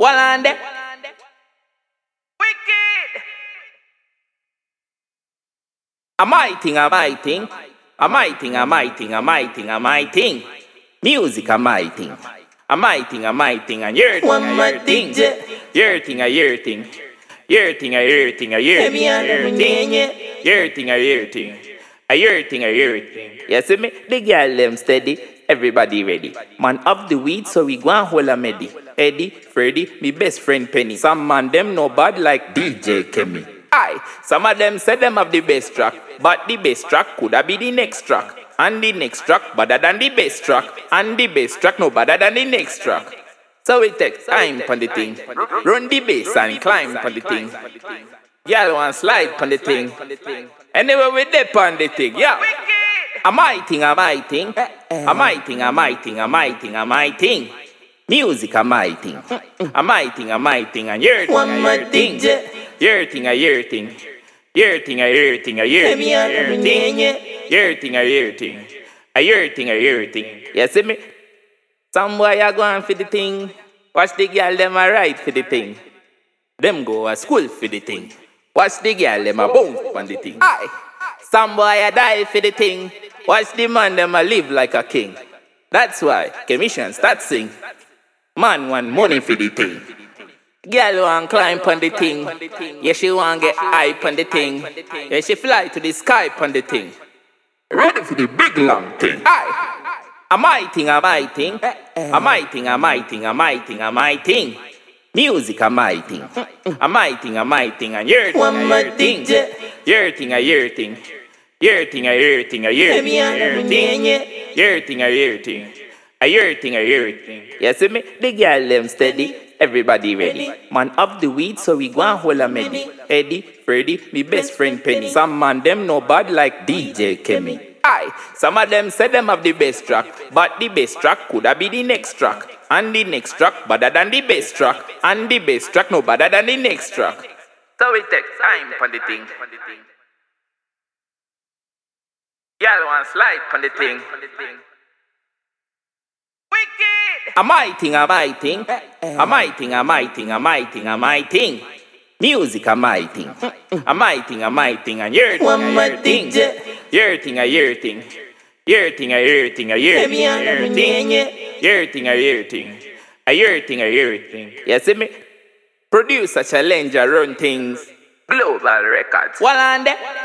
Walande. Wicked. A my thing, a my thing. A my thing, a my thing, a my thing, a my thing. Music, a my thing. A my thing, a my thing, and your thing, a your thing. Your thing, a your thing. Your thing, a your thing, a your thing, a your thing. Your thing, a your thing. A your thing, a your thing. You see me? The girl them steady. Everybody ready. Man of the weed, so we go and hold a medi. Eddie, Freddy, me best friend Penny. Some man them no bad like DJ Kemi. Aye, some of them say them have the best track, but the best track could have be the next track. And the next track better than the best track. And the best track no better than the next track. So we take time on the thing. Run the bass and climb on the thing. Y'all want slide on the thing. Anyway we dip on the thing, yeah. A my thing, a my thing. A my thing, a my thing, a my thing, a my thing. Music, a my thing. A my thing, a my thing, and your thing, a your thing. Your thing, a your thing. Your thing, a your thing, a your thing, a your thing. Your thing, a your thing. A your thing, a your thing. You see me? Some boy a going for the thing. Watch the girl them a ride for the thing. Them go a school for the thing. Watch the girl them a bounce on the thing. Aye. Some boy a die for the thing. Watch the man them a live like a king. That's why commission start sing. Man want money for the thing. Girl want climb on the thing. Yeah, she want get hype on the thing. Yeah, she fly to the sky on the thing. Ready for the big long thing. Aye. A my thing, a my thing. A my thing, a my thing, a my thing, a my thing. Music, a my thing. A my thing, a my thing, and your thing, a your thing. Your thing, a your thing. Your thing, a your thing, a your thing, a your thing. Your thing, a your thing. A your thing, a your thing. You see me? The girl them steady. Everybody ready. Man of the weed, so we go and hold a medi. Eddie, Freddy, me best friend Penny. Some man them no bad like DJ Kemi. Aye, some of them say them have the best track, but the best track could have be the next track. And the next track better than the best track. And the best track no better than the next track. So we take time on the thing. Y'all want slide on the thing. Wicked! A my thing, a my thing. A my thing, a my thing, a my thing, a my thing. Music, a my thing. A my thing, a my thing, and your thing, a your thing. Your thing, a your thing. Your thing, a your thing, a your thing, a your thing. Your thing, a your thing. A your thing, a your thing. You see me? Producer Challenger run things. Global Records. Walande.